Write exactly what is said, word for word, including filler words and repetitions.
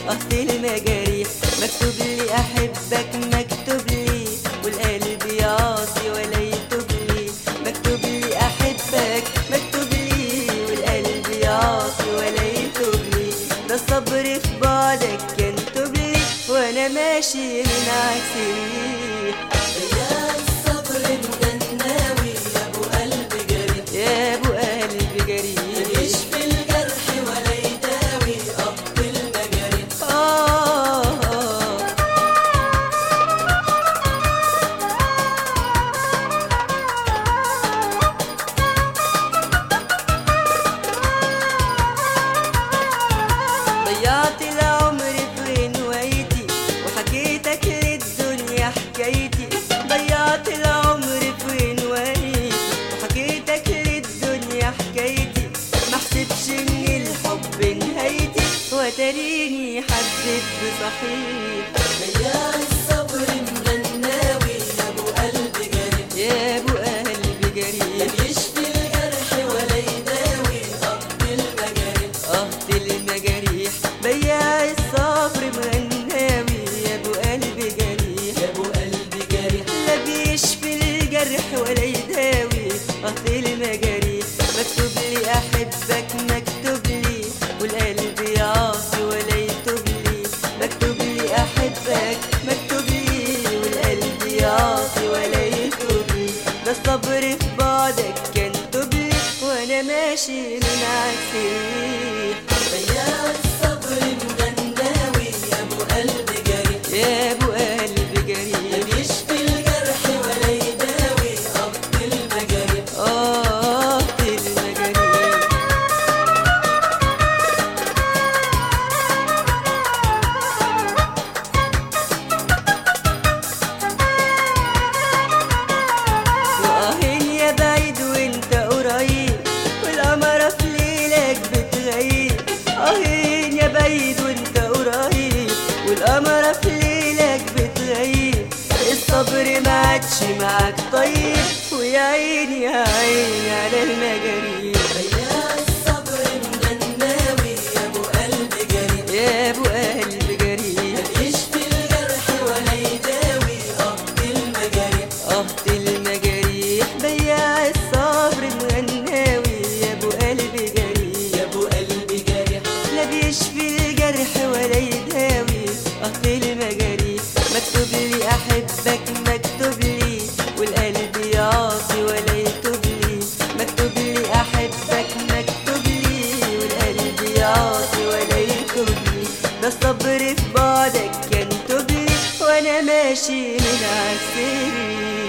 قصد المجاريح. مكتوب لي احبك مكتوب لي والقلب يعصي ولا يتوب لي. مكتوب لي احبك مكتوب لي والقلب يعصي ولا يتوب لي. ده الصبر في بعدك كان توب لي وانا ماشي من عكس الريح. يا الصبر مجناوي يا ابو قلب جريح، يا ابو قلب جريح يشفي الجرح ولا يداوي قبض المجاريح. آه آه. ضيعت العمر في غنوتي وحكيتك للدنيا حكايتي. ضيعت العمر في غنوتي وحكيتك للدنيا حكايتي. ما حسبش ان الحب نهايتي وتريني حبيت بصحيح. يا الصبر مجناوي يا ابو قلب جريح، يا ابو قلب جريح يشفي الجرح ولا يداوي قبض المجاريح. قهط المجاريح. بياع الصبر مغناوي يا ابو قلب جريح. يا ابو قلب جريح، لا بيشفي الجرح ولا يداوي قهط المجاريح. مكتوب لي احبك مكتوب لي والقلب يعصي ولا يتوب لي. مكتوب لي احبك مكتوب لي والقلب يعصي ولا يتوب لي. ده الصبر في بعدك كان توب لي وانا ماشي من عكس الريح. يا الصبر مجناوي يا ابو قلب جريح، يا ابو قلب جريح يشفي الجرح ولا يداوي قبض المجاريح. آه المجاريح. وآهين يا بعيد وانت قريب والقمرة في ليلك بتغيب. آهين يا بعيد وانت قريب والقمرة في ليلك بتغيب. الصبر ما عادش معاك طيب ويا عيني يا عيني على المجاريح. يا الصبر مجناوي يا ابو قلب جريح، يا ابو قلب جريح يشفي الجرح ولا يداوي قبض المجاريح. قهط المجاريح. بياع الصبر مغناوي يا ابو قلب جريح. يا ابو قلب جريح، لا بيشفي الجرح ولا يداوي قهط المجاريح. مكتوب لي احبك مكتوب لي والقلب يعصي ولا يتوب لي. مكتوب لي احبك مكتوب لي والقلب يعصي ولا يتوب لي. ده الصبر في بعدك كان توب لي وانا ماشي من عكس الريح.